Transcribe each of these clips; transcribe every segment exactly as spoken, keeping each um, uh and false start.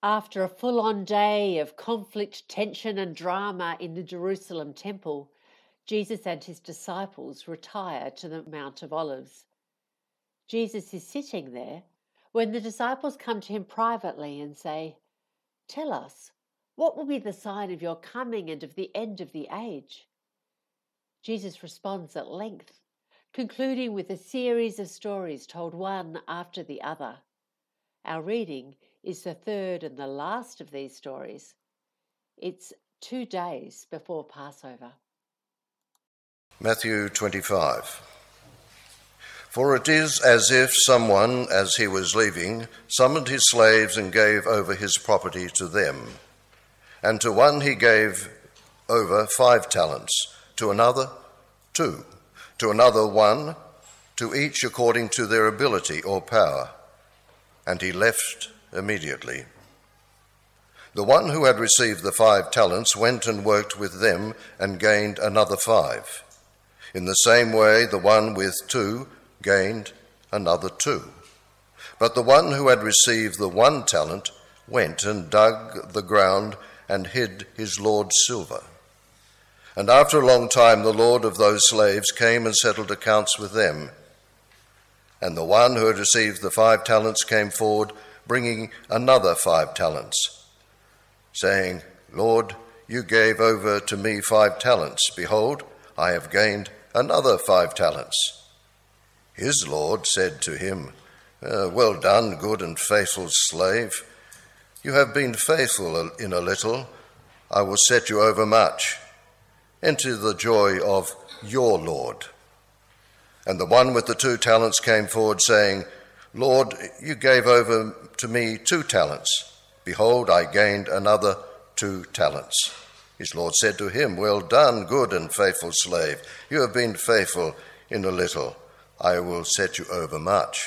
After a full-on day of conflict, tension and drama in the Jerusalem temple, Jesus and his disciples retire to the Mount of Olives. Jesus is sitting there when the disciples come to him privately and say, "Tell us, what will be the sign of your coming and of the end of the age?" Jesus responds at length, concluding with a series of stories told one after the other. Our reading is the third and the last of these stories. It's two days before Passover. Matthew twenty-five. For it is as if someone, as he was leaving, summoned his slaves and gave over his property to them. And to one he gave over five talents, to another two, to another one, to each according to their ability or power. And he left immediately. The one who had received the five talents went and worked with them and gained another five. In the same way, the one with two gained another two. But the one who had received the one talent went and dug the ground and hid his lord's silver. And after a long time, the lord of those slaves came and settled accounts with them. And the one who had received the five talents came forward, bringing another five talents, saying, "Lord, you gave over to me five talents. Behold, I have gained another five talents." His Lord said to him, uh, "Well done, good and faithful slave. You have been faithful in a little. I will set you over much. Enter the joy of your Lord." And the one with the two talents came forward, saying, "Lord, you gave over to me two talents. Behold, I gained another two talents." His Lord said to him, "Well done, good and faithful slave. You have been faithful in a little. I will set you over much.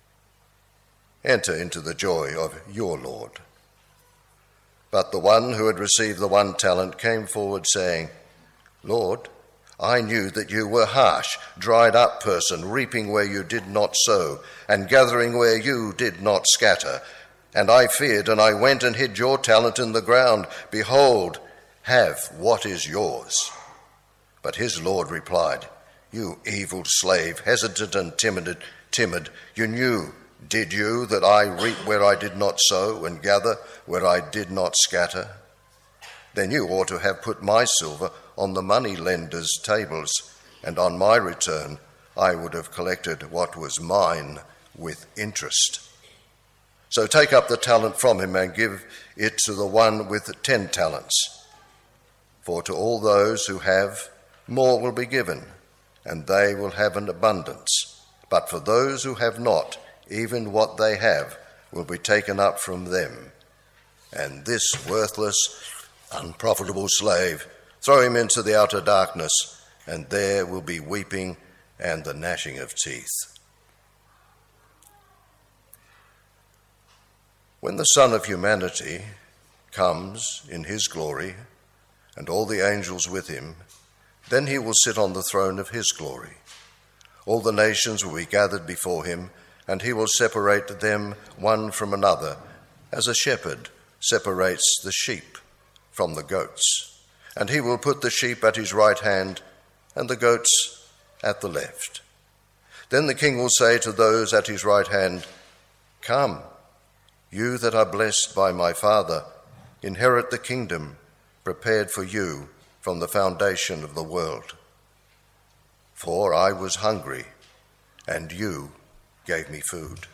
Enter into the joy of your Lord." But the one who had received the one talent came forward, saying, "Lord, I knew that you were harsh, dried-up person, reaping where you did not sow, and gathering where you did not scatter. And I feared, and I went and hid your talent in the ground. Behold, have what is yours." But his Lord replied, "You evil slave, hesitant and timid, timid, you knew, did you, that I reap where I did not sow and gather where I did not scatter? Then you ought to have put my silver on the money lenders' tables, and on my return I would have collected what was mine with interest. So take up the talent from him and give it to the one with ten talents. For to all those who have, more will be given, and they will have an abundance. But for those who have not, even what they have will be taken up from them. And this worthless, unprofitable slave, throw him into the outer darkness, and there will be weeping and the gnashing of teeth." When the Son of Humanity comes in his glory, and all the angels with him, then he will sit on the throne of his glory. All the nations will be gathered before him, and he will separate them one from another, as a shepherd separates the sheep from the goats. And he will put the sheep at his right hand and the goats at the left. Then the king will say to those at his right hand, "Come, you that are blessed by my Father, inherit the kingdom prepared for you from the foundation of the world. For I was hungry, and you gave me food.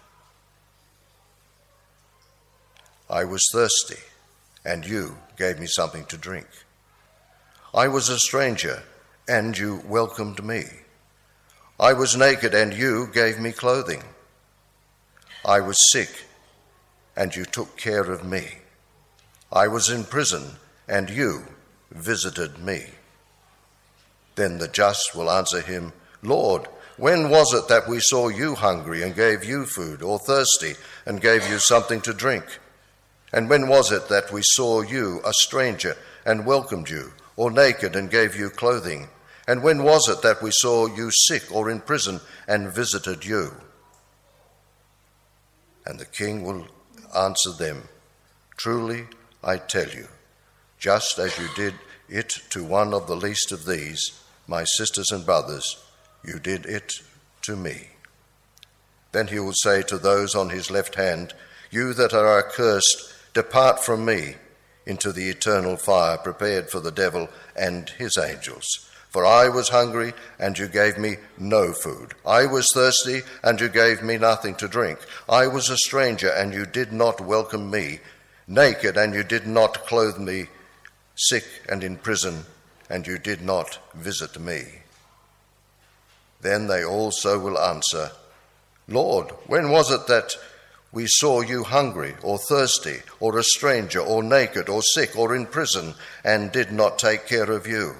I was thirsty, and you gave me something to drink. I was a stranger, and you welcomed me. I was naked, and you gave me clothing. I was sick, and you took care of me. I was in prison, and you visited me." Then the just will answer him, "Lord, when was it that we saw you hungry and gave you food, or thirsty and gave you something to drink? And when was it that we saw you a stranger and welcomed you, or naked and gave you clothing? And when was it that we saw you sick or in prison and visited you?" And the king will answer them, Truly, I tell you, just as you did it to one of the least of these, my sisters and brothers, you did it to me. Then he will say to those on his left hand, you that are accursed, depart from me into the eternal fire prepared for the devil and his angels. For I was hungry, and you gave me no food. I was thirsty, and you gave me nothing to drink. I was a stranger, and you did not welcome me. Naked, and you did not clothe me. Sick and in prison, and you did not visit me. Then they also will answer, Lord, when was it that we saw you hungry or thirsty or a stranger or naked or sick or in prison and did not take care of you?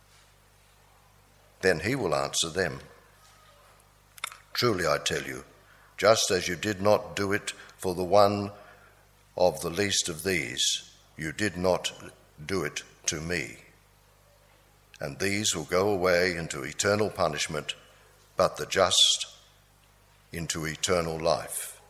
Then he will answer them, truly I tell you, just as you did not do it for the one of the least of these, you did not do it to me. And these will go away into eternal punishment, but the just into eternal life.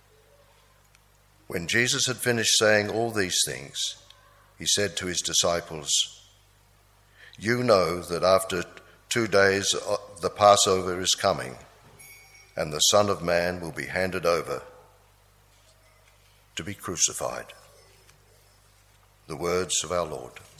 When Jesus had finished saying all these things, he said to his disciples, you know that after two days the Passover is coming, and the Son of Man will be handed over to be crucified. The words of our Lord.